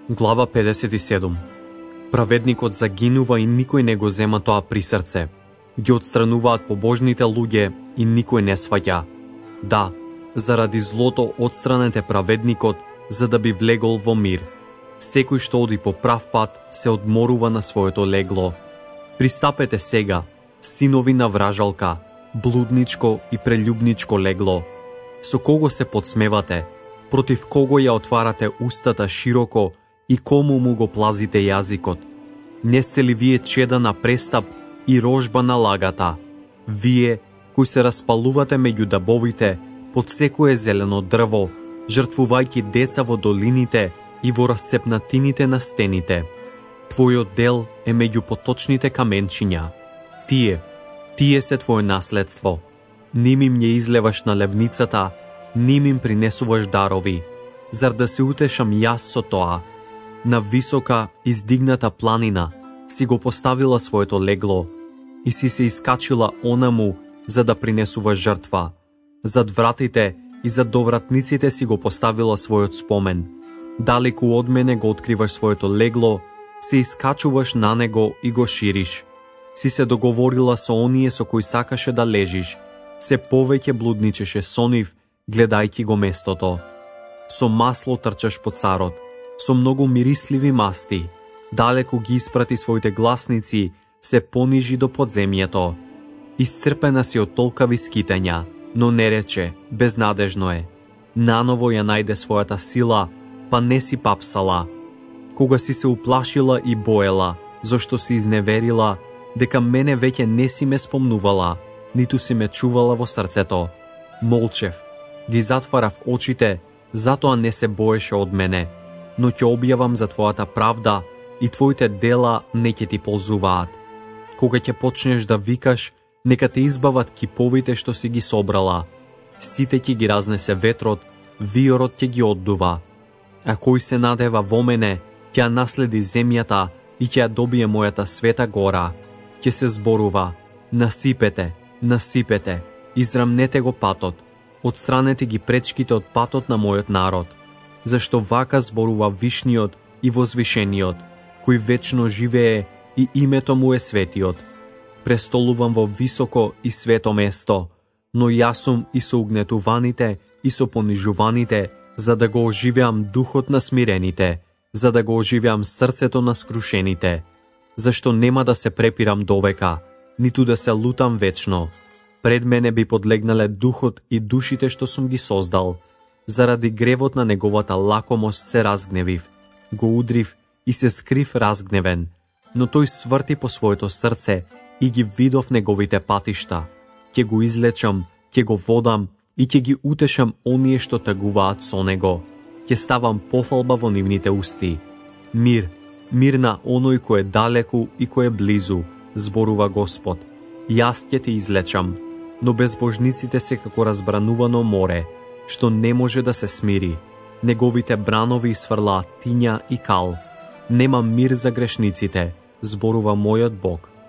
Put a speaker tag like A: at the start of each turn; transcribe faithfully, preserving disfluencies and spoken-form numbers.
A: Глава педесет и седум. Праведникот загинува и никој не го зема тоа при срце. Ги отстрануваат побожните луѓе и никој не сваќа. Да, заради злото отстранете праведникот, за да би влегол во мир. Секој што оди по прав пат се одморува на своето легло. Пристапете сега, синови на вражалка, блудничко и прелюбничко легло. Со кого се подсмевате? Против кого ја отварате устата широко и кому му го плазите јазикот? Не сте ли вие чеда на престап и рожба на лагата? Вие, кои се распалувате меѓу дабовите, под секое зелено дрво, жртвувајќи деца во долините и во расцепнатините на стените. Твојот дел е меѓу поточните каменчиња. Тие, тие се твое наследство. Ним им ја излеваш на левницата, ним им принесуваш дарови. Зар да се утешам јас со тоа? На висока, издигната планина си го поставила своето легло и си се искачила онаму за да принесува жртва. Зад вратите и зад довратниците си го поставила својот спомен. Далеку од мене го откриваш своето легло, се искачуваш на него и го шириш. Си се договорила со оние со кои сакаше да лежиш. Се повеќе блудничеше со нив, гледајќи го местото. Со масло трчаш по царот, со многу мирисливи масти. Далеку ги испрати своите гласници, се понижи до подземјето. Исцрпена си од толкави скитања, но не рече, безнадежно е. Наново ја најде својата сила, па не си папсала. Кога си се уплашила и боела, зашто си изневерила, дека мене веќе не си ме спомнувала, ниту си ме чувала во срцето. Молчев, ги затварав очите, затоа не се боеше од мене, но ќе објавам за твојата правда и твоите дела не ќе ти ползуваат. Кога ќе почнеш да викаш, нека те избават киповите што си ги собрала. Сите ќе ги разнесе ветрот, виорот ќе ги оддува. А кој се надева во мене, ќе ја наследи земјата и ќе ја добие мојата света гора. Ќе се зборува, насипете, насипете, израмнете го патот, отстранете ги пречките од патот на мојот народ. Зашто вака зборува вишниот и возвишениот, кој вечно живее и името му е светиот. Престолувам во високо и свето место, но јас сум и со угнетуваните и со понижуваните, за да го оживеам духот на смирените, за да го оживеам срцето на скрушените. Зашто нема да се препирам довека, ниту да се лутам вечно. Пред мене би подлегнале духот и душите што сум ги создал. Заради гревот на неговата лакомост се разгневив, го удрив и се скрив разгневен, но тој сврти по своето срце и ги видов неговите патишта. Ќе го излечам, ќе го водам и ќе ги утешам оние што тагуваат со него. Ќе ставам пофалба во нивните усти. Мир, мир на оној кој е далеку и кој е близу, зборува Господ. Јас ќе те излечам, но безбожниците се како разбранувано море, што не може да се смири. Неговите бранови сврлаат тиња и кал. Нема мир за грешниците, зборува мојот Бог.